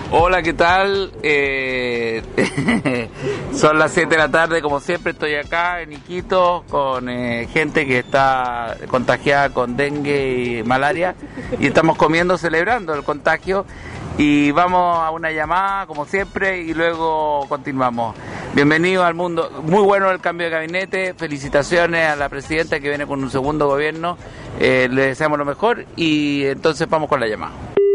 Hola, ¿qué tal? Son las 7 de la tarde, como siempre estoy acá en Iquitos con gente que está contagiada con dengue y malaria y estamos comiendo, celebrando el contagio y vamos a una llamada como siempre y luego continuamos. Bienvenido al mundo, muy bueno el cambio de gabinete, felicitaciones a la presidenta que viene con un segundo gobierno, le deseamos lo mejor y entonces vamos con la llamada.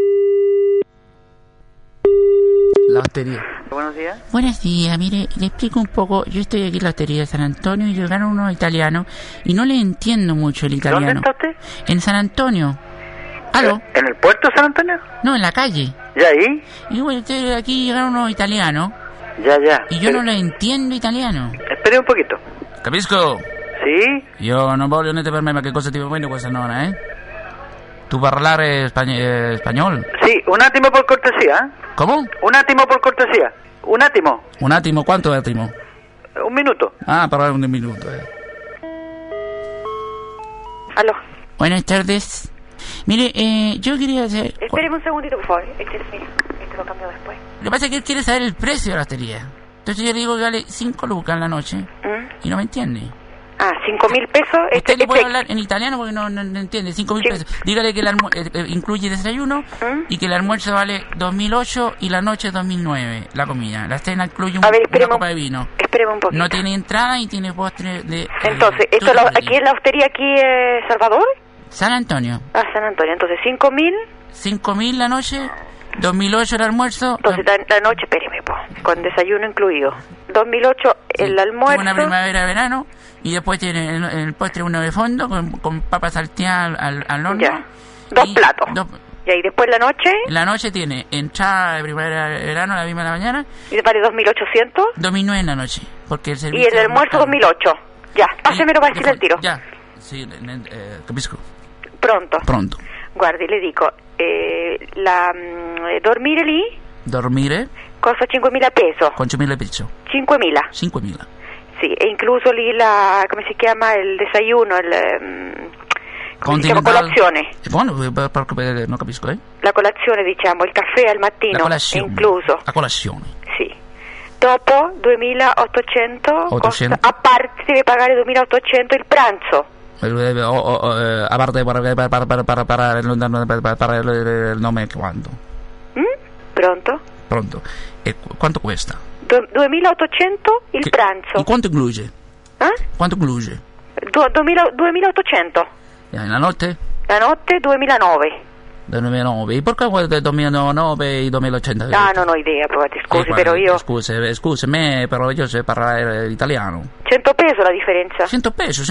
La hostería. Buenos días. Buenos días, mire, le explico un poco. Yo estoy aquí en la hostería de San Antonio y llegaron unos italianos y no le entiendo mucho el italiano. ¿Dónde está usted? En San Antonio. ¿Aló? ¿En el puerto de San Antonio? No, en la calle. ¿Ya ahí? Y bueno, aquí llegaron unos italianos Ya. y yo no le entiendo italiano. Espere un poquito. Capisco? ¿Sí? Io non voglio niente per me, ma che cosa ti va bene questa nonna, Tu parlare spagnolo? Sí, un átimo por cortesía. ¿Cómo? Un átimo por cortesía. Un átimo. Un attimo, quanto attimo? Un minuto. Ah, parlare un minuto. Aló. Buenas tardes. Mire, yo quería hacer... Espéreme un segundito, por favor. Mira, lo cambio después. Lo que pasa es que él quiere saber el precio de la hostería. Entonces yo le digo que vale 5 lucas en la noche y no me entiende. Ah, 5.000 pesos. Usted le puede hablar en italiano porque no entiende. 5.000 pesos. Dígale que el incluye desayuno y que el almuerzo vale 2008 y la noche 2009. La comida. La cena incluye una copa de vino. Espéreme un poquito. No tiene entrada y tiene postre de... Entonces, ¿aquí en la hostería aquí Salvador? San Antonio. Ah, San Antonio. Entonces, 5.000. 5.000 la noche, 2008 el almuerzo. Entonces, la noche, espéreme, con desayuno incluido. 2008 el almuerzo. Una primavera-verano. Y después tiene el postre uno de fondo con papas salteadas al horno. Ya. Dos platos. Ya, y después la noche. La noche tiene entrada de primavera-verano a la misma de la mañana. ¿Y vale 2.800? 2.900 en la noche. Porque el servicio. Y el almuerzo 2.00008. Ya, pásemelo para decirle el tiro. Ya. Sì, capisco. Pronto. Guardi, le dico, dormire lì? Dormire? Costa 5.000 pesos. Con 5.000 pesos. 5.000. 5.000. Sì, è incluso lì come si chiama, il desayuno, colazione. Buono, non capisco, La colazione, diciamo, il caffè al mattino. La colazione. È incluso. La colazione. Sì. Dopo 2.800 costa, a parte deve pagare 2.800 il pranzo. A parte para il nome quando? Pronto. E quanto questa? 2.800 il pranzo. E quanto incluye? Quanto incluye? 2.800. La notte? La notte 2009. 2009. E perché del 2009 e 2080? Ah, non ho idea, provate, scusi, però io... Scusi, me, però io so parlare italiano. 100 pesos la differenza. 100 pesos.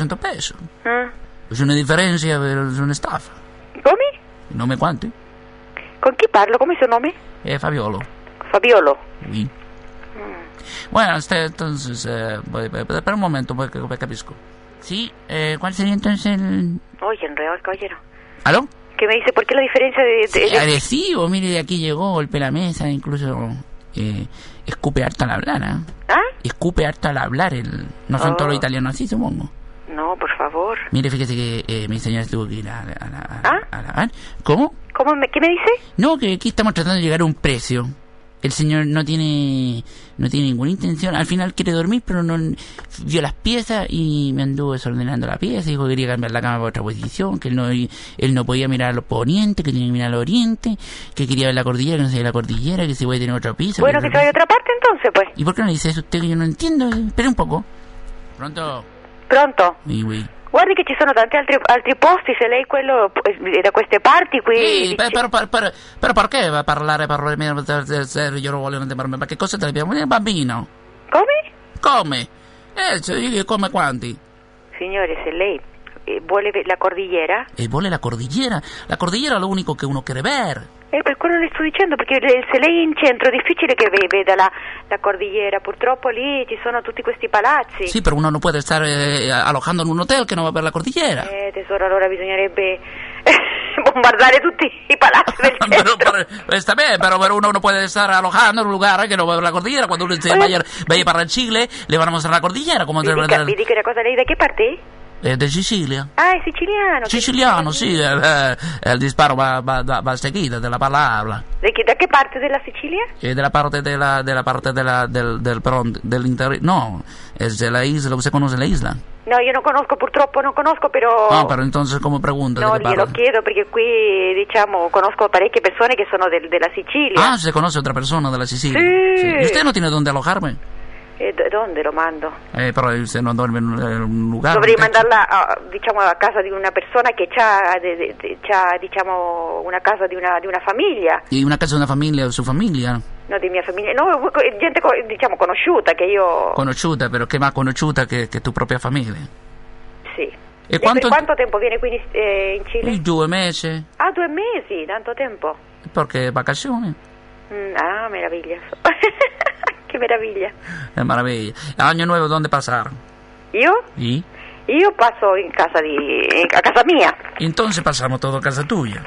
È una differenza, è una staffa. Come? Il nome quanti? Con chi parlo? Come è il suo nome? Fabiolo. Fabiolo? Sì. Bueno, entonces, per un momento, pues capisco. Sí, ¿cuál sería entonces el...? Oye, enredado el caballero. ¿Aló? ¿Qué me dice? ¿Por qué la diferencia de...? Sí, agresivo, mire, de aquí llegó, golpea la mesa, incluso escupe harto al hablar, ¿eh? ¿Ah? Escupe harto al hablar, no son todos los italianos así, supongo. No, por favor. Mire, fíjese que mi señora tuvo que ir a lavar. ¿Cómo? ¿Qué me dice? No, que aquí estamos tratando de llegar a un precio. El señor no tiene ninguna intención. Al final quiere dormir, pero no vio las piezas y me anduvo desordenando la pieza. Dijo que quería cambiar la cama para otra posición, que él no podía mirar al poniente, que tenía que mirar al oriente, que quería ver la cordillera, que no se veía la cordillera, que se puede tener otro piso. Bueno, que se vaya a otra parte entonces, pues. ¿Y por qué no dice eso usted que yo no entiendo? Espere un poco. Pronto? Oui. Guardi che ci sono tanti altri posti, se lei quello è da queste parti qui... Sì, però perché va a parlare del serio, io non voglio entendermi, ma che cosa te abbiamo un bambino? Come? Come quanti? Signore, se lei vuole la cordillera... E vuole la cordillera? La cordillera è lo unico che uno quiere ver. Per quello le sto dicendo, perché se lei è in centro è difficile che veda la cordillera, purtroppo lì ci sono tutti questi palazzi. Sì, però uno non può stare alojando in un hotel che non va per la cordillera. Tesoro, allora bisognerebbe bombardare tutti i palazzi del centro. Está bien, pero uno no puede estar alojando en un lugar que no va a ver la cordillera. Cuando uno se vaya para Chile, le van a mostrar la cordillera. Como vi dica una cosa, lei da che parte? De Sicilia. Ah, è siciliano. Siciliano, sì, il disparo va seguito della palabra. Da che parte della Sicilia? Della parte dell'interno. No, es de la isla, ¿usted conoce la isla? No, io purtroppo non conosco, però... No, pero entonces, ¿cómo pregunta? No, glielo chiedo perché qui, diciamo, conosco parecchie persone che sono della Sicilia. Ah, ¿se conoce otra persona de la Sicilia? Sí. ¿Y usted no tiene dónde alojarme? ¿Dónde lo mando? Però se non duerme in un lugar... Dovrei mandarla, a casa di una persona che c'ha, diciamo, una casa di una famiglia. ¿Y una casa de una familia o su familia? No, di mia famiglia. No, gente, diciamo, conosciuta che io... Conosciuta, pero ¿qué más conosciuta que tu propia familia? Sì. E Per quanto tempo viene qui in Cile? 2 mesi. Ah, 2 mesi, tanto tempo. Perché vacazioni? Ah, meraviglioso. Che meraviglia. È maravilla. Año nuevo, ¿dónde pasar? Io? ¿Y? Io passo a casa mia. Entonces pasamos todo a casa tuya.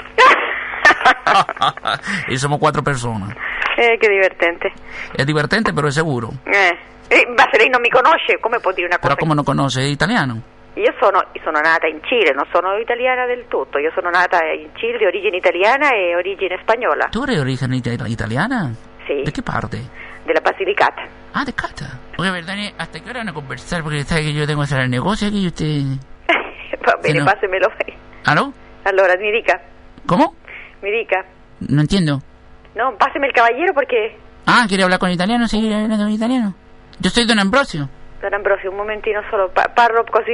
Y somos 4 personas. Che divertente. Es divertente, pero es seguro. Ma se lei non mi conosce, come può dire una cosa? Pero ¿cómo no conoce italiano? Io sono nata in Cile, non sono italiana del tutto. Io sono nata in Cile di origine italiana e origine spagnola. ¿Tú eres de origen italiana? Sì. ¿De qué parte? Della Basilicata. Ah, de Cata. Oye, ¿verdad? ¿Hasta qué hora van a conversar? Porque sabe que yo tengo que hacer el negocio aquí y usted... Va bene, no. passemelo. ¿Aló? Allora, mi dica. ¿Cómo? Mi dica. No entiendo. No, páseme el caballero porque... Ah, ¿quiere hablar con italiano? Sí, hablando con italiano. Yo soy Don Ambrosio. Don Ambrosio, un momentino solo. Parlo così,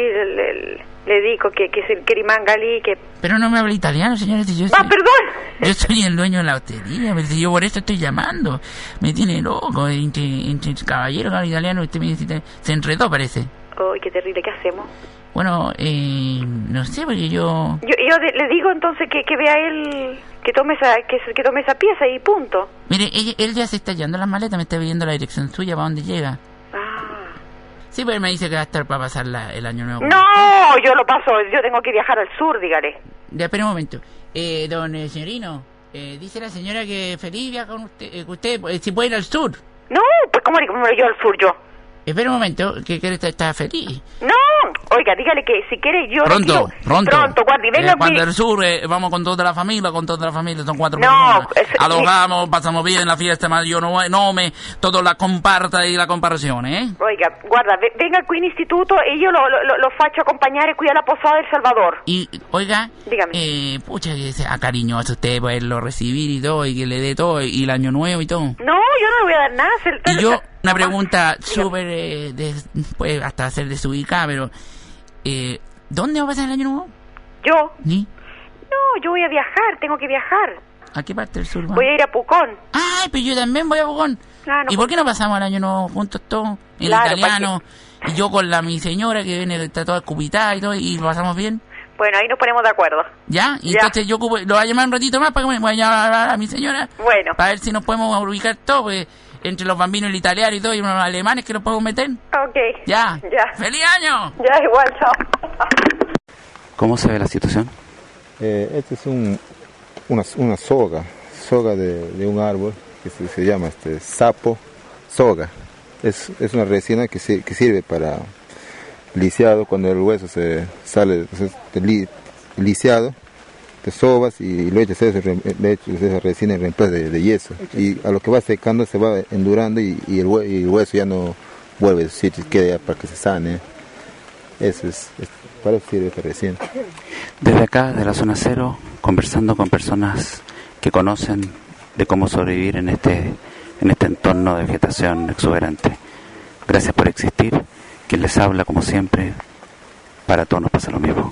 le dico che rimanga lì, che... Pero no me habla italiano, señora. Si yo ¡Ah, perdón! Yo soy el dueño de la hostería, pero si yo por eso estoy llamando. Me tiene loco. Entre caballero con italiano, usted me dice... Se enredó, parece. ¡Ay, qué terrible! ¿Qué hacemos? Bueno, no sé, porque yo le digo entonces que vea él, que tome esa pieza y punto. Mire, él ya se está llevando las maletas, me está pidiendo la dirección suya para dónde llega. Ah. Sí, pero él me dice que va a estar para pasar el año nuevo. No, yo lo paso, yo tengo que viajar al sur, dígale. Ya, espera un momento. Don señorino, dice la señora que feliz viaja con usted, si puede ir al sur. No, pues ¿cómo yo al sur yo? Espera un momento, que está feliz. No, oiga, dígale que si quiere yo... Pronto, guardi, venga. Cuando el sur, vamos con toda la familia, son 4 no, personas. Alojamos, pasamos bien la fiesta, ma io no me, todo la comparta y la comparazione, Oiga, guarda, venga qui in istituto e io lo faccio accompagnare qui alla Posada del Salvador. Y, oiga, dígame. Pucha, que sea cariñoso usted, poderlo recibir y todo, y que le dé todo, y el año nuevo y todo. No, yo no le voy a dar nada. Y yo... Una pregunta súper, pues hasta ser desubicada, pero ¿dónde va a pasar el año nuevo? ¿Yo? ¿Sí? No, yo voy a viajar, tengo que viajar. ¿A qué parte del sur va? Voy a ir a Pucón. Ay, pero yo también voy a Pucón. Ah, no, ¿Y por qué no pasamos el año nuevo juntos todos? El italiano, y yo con mi señora que viene, está toda escupitada y todo, y lo pasamos bien. Bueno, ahí nos ponemos de acuerdo. ¿Ya? Y entonces yo lo voy a llamar un ratito más para que me voy a llamar a mi señora. Bueno. Para ver si nos podemos ubicar todos, pues... Entre los bambinos, el italiano y todo, y unos alemanes que los podemos meter. Ok. Ya. Ya. ¡Feliz año! Ya, igual, chao. ¿Cómo se ve la situación? Esta es una soga de un árbol que se llama sapo soga. Es una resina que sirve para lisiado, cuando el hueso se sale lisiado. Te sobas y lo echas esa resina en reemplazo de yeso, y a lo que va secando se va endurando y el hueso ya no vuelve a su sitio, queda para que se sane. Eso es para eso sirve esta resina. Desde acá, de la zona cero, conversando con personas que conocen de cómo sobrevivir en este entorno de vegetación exuberante. Gracias por existir. Quien les habla, como siempre, para todos nos pasa lo mismo.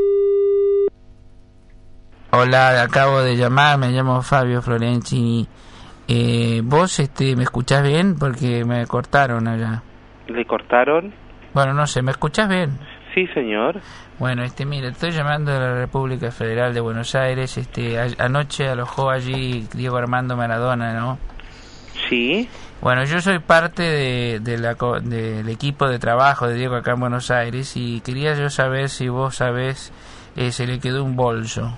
Hola, acabo de llamar, me llamo Fabio Florenzi. ¿Vos me escuchás bien? Porque me cortaron allá. ¿Le cortaron? Bueno, no sé, ¿me escuchás bien? Sí, señor. Bueno, mire, estoy llamando de la República Federal de Buenos Aires. Anoche alojó allí Diego Armando Maradona, ¿no? Sí. Bueno, yo soy parte del equipo de trabajo de Diego acá en Buenos Aires y quería yo saber si vos sabés, se le quedó un bolso.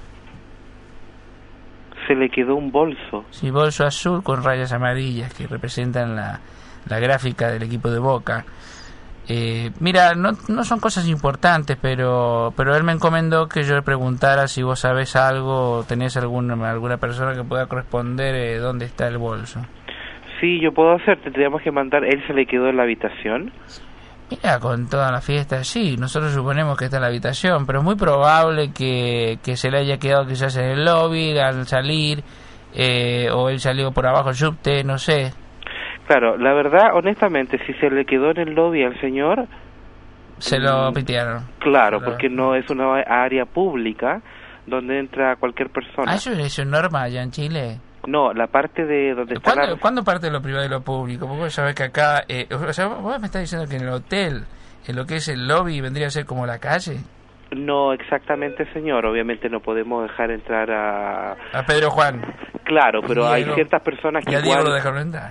¿Se le quedó un bolso? Sí, bolso azul con rayas amarillas que representan la gráfica del equipo de Boca. Mira, no son cosas importantes, pero él me encomendó que yo le preguntara si vos sabés algo o tenés alguna persona que pueda corresponder dónde está el bolso. Sí, yo puedo hacer, tendríamos que mandar, él se le quedó en la habitación. Mira, con toda la fiesta, sí, nosotros suponemos que está en la habitación, pero es muy probable que se le haya quedado quizás en el lobby al salir, o él salió por abajo el subte, no sé. Claro, la verdad, honestamente, si se le quedó en el lobby al señor... Se lo pitearon. Claro, porque no es una área pública donde entra cualquier persona. ¿Ah, eso es norma allá en Chile? No, la parte de donde está ¿Cuándo parte de lo privado y lo público? Porque vos sabés que acá... o sea, vos me estás diciendo que en el hotel, en lo que es el lobby, vendría a ser como la calle. No exactamente, señor. Obviamente no podemos dejar entrar a Pedro Juan. Claro, pero Diego, hay ciertas personas que y a igual... Diego lo dejaron entrar.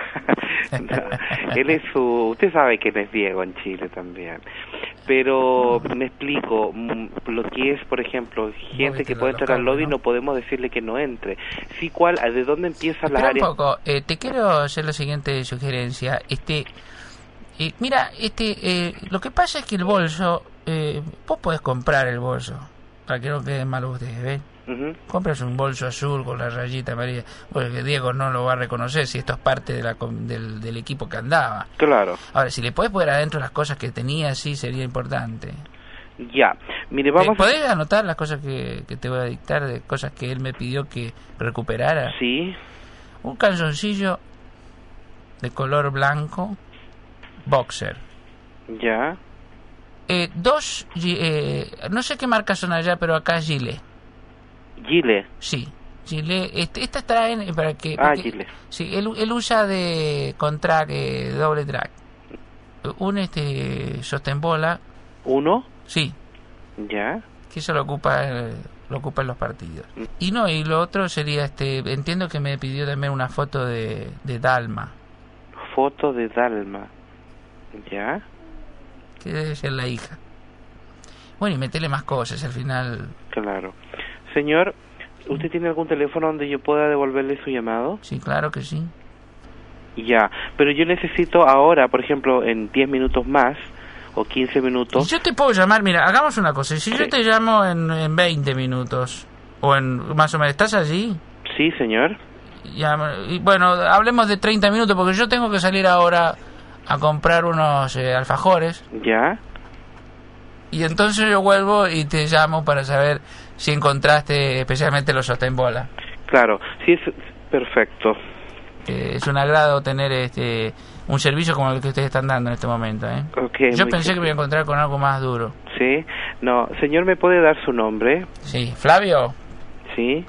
No, él es usted sabe quién es Diego en Chile también, pero me explico, lo que es, por ejemplo, gente que puede entrar al lobby, ¿no? podemos decirle que no entre. Sí, ¿cuál? ¿De dónde empiezan las áreas? Un poco, te quiero hacer la siguiente sugerencia. Mira, lo que pasa es que el bolso, vos podés comprar el bolso, para que no queden mal ustedes, ¿ven? Compras un bolso azul con la rayita amarilla, porque Diego no lo va a reconocer si esto es parte de del equipo que andaba. Claro. Ahora, si le podés poner adentro las cosas que tenía, sí sería importante. Ya, mire, vamos... ¿Podés anotar las cosas que te voy a dictar, de cosas que él me pidió que recuperara? Sí. Un calzoncillo de color blanco, boxer. Ya. Dos, no sé qué marcas son allá, pero acá es Gillette. Gillette. Sí, Gillette. Estas traen para que... Gillette. Sí, él usa con track, doble track. Un sostén bola. ¿Uno? Sí. Ya. Que eso lo ocupa en los partidos. Y lo otro sería, entiendo que me pidió también una foto de Dalma. Foto de Dalma. Ya. Que debe ser la hija. Bueno, y metele más cosas al final. Claro. Señor, ¿usted tiene algún teléfono donde yo pueda devolverle su llamado? Sí, claro que sí. Ya, pero yo necesito ahora, por ejemplo, en 10 minutos más, o 15 minutos... Yo te puedo llamar, mira, hagamos una cosa. Si sí. Yo te llamo en 20 minutos, o en más o menos, ¿estás allí? Sí, señor. Y bueno, hablemos de 30 minutos, porque yo tengo que salir ahora a comprar unos alfajores. Ya. Y entonces yo vuelvo y te llamo para saber si encontraste especialmente los sostén bola. Claro, sí, es perfecto. Es un agrado tener un servicio como el que ustedes están dando en este momento, ¿eh? Okay, yo pensé que me iba a encontrar con algo más duro. Sí, no, señor, ¿me puede dar su nombre? Sí, Flavio. Sí.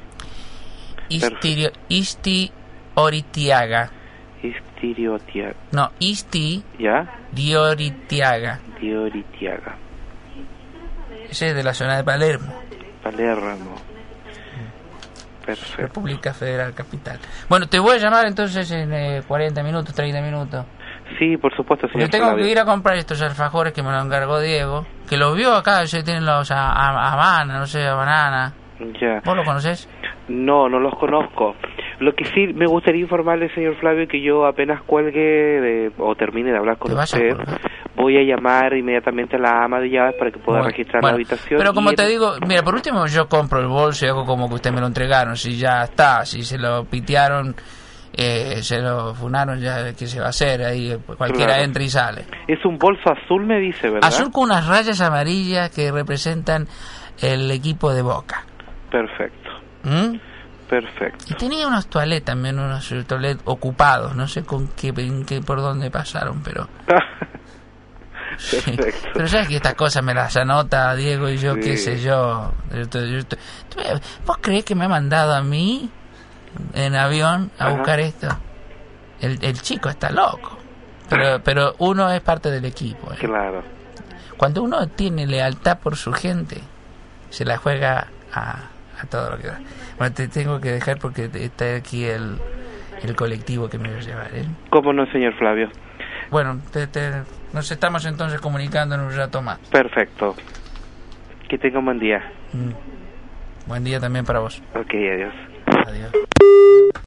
Oritiaga. Istiriotiaga. No, ¿Ya? Dioritiaga. Dioritiaga. Ese es de la zona de Palermo. Palermo. Perfecto. República Federal Capital. Bueno, te voy a llamar entonces en 40 minutos, 30 minutos. Sí, por supuesto, señor. Yo tengo que ir a comprar estos alfajores que me lo encargó Diego, que los vio acá, ya tienen los Habana, no sé, banana. Ya. ¿Vos los conocés? No, no los conozco. Lo que sí me gustaría informarle, señor Flavio, que yo apenas cuelgue o termine de hablar con usted, voy a llamar inmediatamente a la ama de llaves para que pueda registrar la habitación. Pero como te digo, mira, por último yo compro el bolso y hago como que usted me lo entregaron. Si ya está, si se lo pitearon, se lo funaron, ya ¿qué se va a hacer? Ahí cualquiera entra y sale. Es un bolso azul, me dice, ¿verdad? Azul con unas rayas amarillas que representan el equipo de Boca. Perfecto. Perfecto. Y tenía unos toilet también, unos toilet ocupados, no sé por dónde pasaron, pero... Perfecto. Sí. Pero sabes que estas cosas me las anota Diego y yo, qué sé yo. ¿Vos creés que me ha mandado a mí en avión a buscar esto? El chico está loco. Pero uno es parte del equipo. Claro. Cuando uno tiene lealtad por su gente, se la juega a todo lo que da. Bueno, te tengo que dejar porque está aquí el colectivo que me va a llevar, ¿eh? ¿Cómo no, señor Flavio? Bueno, nos estamos entonces comunicando en un rato más. Perfecto. Que tenga un buen día. Buen día también para vos. Ok, adiós. Adiós.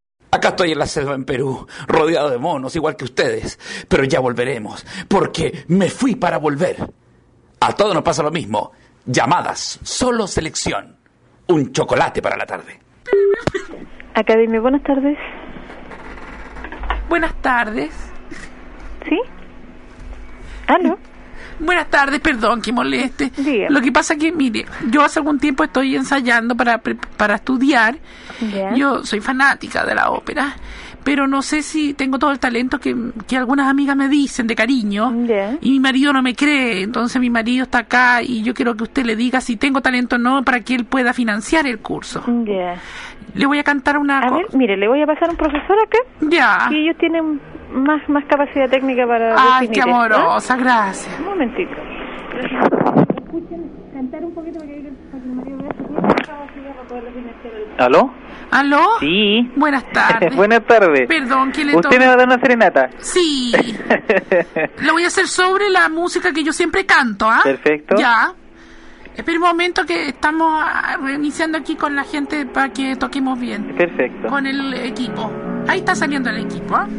Acá estoy en la selva en Perú, rodeado de monos, igual que ustedes. Pero ya volveremos, porque me fui para volver. A todos nos pasa lo mismo. Llamadas, solo selección. Un chocolate para la tarde. Academia, buenas tardes. Buenas tardes. ¿Sí? ¿Aló? Buenas tardes, perdón que moleste. Dígame. Lo que pasa que, mire, yo hace algún tiempo estoy ensayando para estudiar. Ya. Yo soy fanática de la ópera, pero no sé si tengo todo el talento que algunas amigas me dicen de cariño. Ya. Y mi marido no me cree, entonces mi marido está acá y yo quiero que usted le diga si tengo talento o no para que él pueda financiar el curso. Ya. Le voy a cantar una A ver, cosa. mire, le voy a pasar a un profesor acá. Ya. Y ellos tienen más capacidad técnica para Ay, definir qué esto, ¿eh? amorosa, gracias. Un momentito. Escuchen, cantar un poquito para que el marido vea para poderlo financiar el... ¿Aló? ¿Aló? Sí. Buenas tardes. Buenas tardes. Perdón, ¿quién le ¿Usted me va a dar una serenata? Sí. Lo voy a hacer sobre la música que yo siempre canto, ¿ah? Perfecto. Ya. Espera un momento que estamos reiniciando aquí con la gente para que toquemos bien. Perfecto. Con el equipo. Ahí está saliendo el equipo, ¿ah?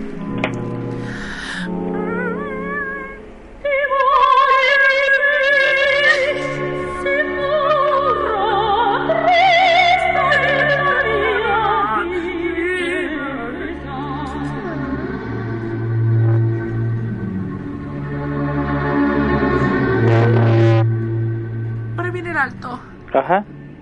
Ahora viene el alto. Ajá.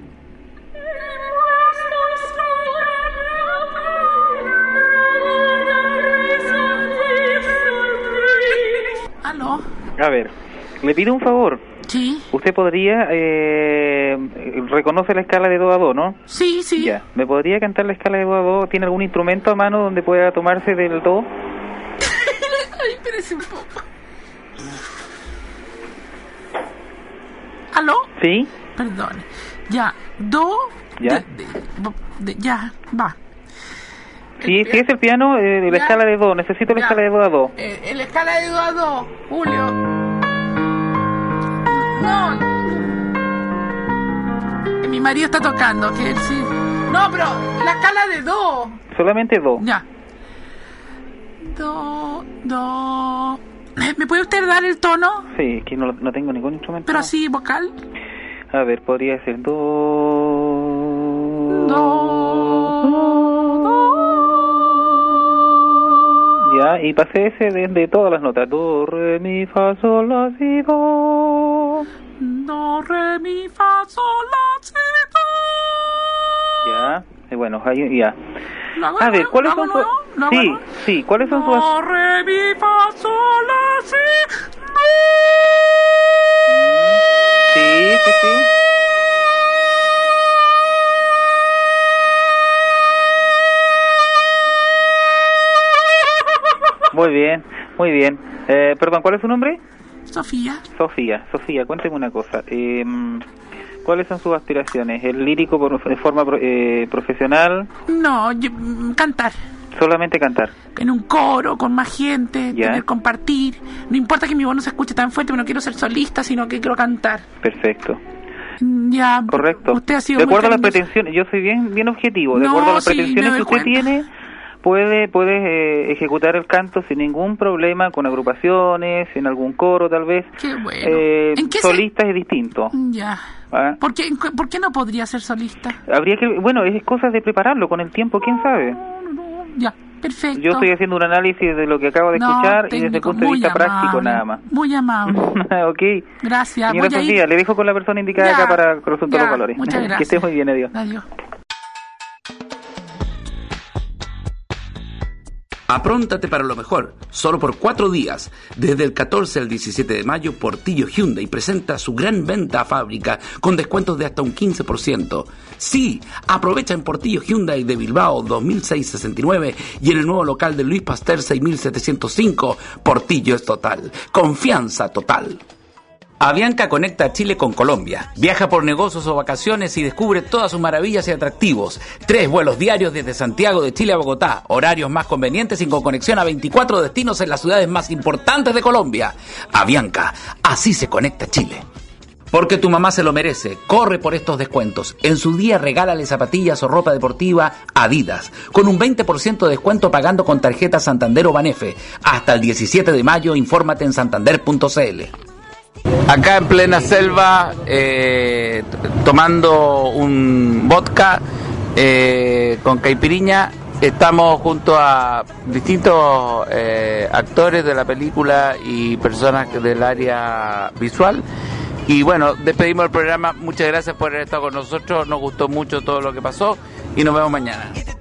¿Aló? A ver, le pido un favor. Sí. Usted podría... reconoce la escala de do a do, ¿no? Sí, sí. Ya. ¿Me podría cantar la escala de do a do? ¿Tiene algún instrumento a mano donde pueda tomarse del do? Ay, espérese un poco. ¿Aló? ¿Sí? Perdón. Ya. Do. Ya. Ya. Va. Sí, sí es el piano, la Ya. escala de do. Necesito la Ya. escala de do a do. En la escala de do a do, Julio. No. Mi marido está tocando, que él sí. No, pero la escala de do. Solamente do. Ya. Do. ¿Me puede usted dar el tono? Sí, que no tengo ningún instrumento. Pero así, vocal. A ver, podría ser do. Ya, y pasé ese de todas las notas. Do, re, mi, fa, sol, la, si, do. Do, re, mi, fa, sol, la, si, do. Ya, y bueno, ahí ya. ¿Lo hago A de ver, nuevo? ¿cuáles ¿Lo son hago sus... nuevo? ¿Lo hago Sí, nuevo? sí, ¿cuáles son sus... Do, re, mi, fa, sol, la, si, do. Sí, sí, sí. Muy bien, muy bien. Perdón, ¿cuál es su nombre? Sofía. Sofía, cuénteme una cosa. ¿Cuáles son sus aspiraciones? ¿El lírico de forma profesional? No, cantar. Solamente cantar. En un coro, con más gente, Ya. tener compartir. No importa que mi voz no se escuche tan fuerte, pero no quiero ser solista, sino que quiero cantar. Perfecto. Ya. Correcto. Usted ha sido de muy acuerdo a las cariñoso. pretensiones, yo soy bien objetivo. De No, acuerdo a las sí, pretensiones me que doy usted cuenta. tiene, puede ejecutar el canto sin ningún problema, con agrupaciones, en algún coro tal vez. Qué bueno. ¿En qué solista es distinto. Ya. ¿Ah? ¿Por qué no podría ser solista? Habría que, bueno, es cosa de prepararlo con el tiempo, quién sabe. Ya, perfecto. Yo estoy haciendo un análisis de lo que acabo de No, escuchar y desde el técnico, punto de muy vista práctico amable, nada más. Muy amable. Ok. Gracias. Señora Voy a ir. Sofía, le dejo con la persona indicada Ya, acá para consultar ya, los valores. muchas gracias. Que esté muy bien, adiós. Adiós. Apróntate para lo mejor, solo por 4 días. Desde el 14 al 17 de mayo, Portillo Hyundai presenta su gran venta a fábrica con descuentos de hasta un 15%. Sí, aprovecha en Portillo Hyundai de Bilbao 2669 y en el nuevo local de Luis Pasteur 6705. Portillo es total, confianza total. Avianca conecta a Chile con Colombia. Viaja por negocios o vacaciones y descubre todas sus maravillas y atractivos. 3 vuelos diarios desde Santiago de Chile a Bogotá. Horarios más convenientes y con conexión a 24 destinos en las ciudades más importantes de Colombia. Avianca, así se conecta Chile. Porque tu mamá se lo merece. Corre por estos descuentos. En su día regálale zapatillas o ropa deportiva Adidas, con un 20% de descuento pagando con tarjeta Santander o Banefe. Hasta el 17 de mayo, infórmate en santander.cl. Acá en plena selva, tomando un vodka con caipiriña, estamos junto a distintos actores de la película y personas del área visual. Y bueno, despedimos el programa. Muchas gracias por haber estado con nosotros. Nos gustó mucho todo lo que pasó y nos vemos mañana.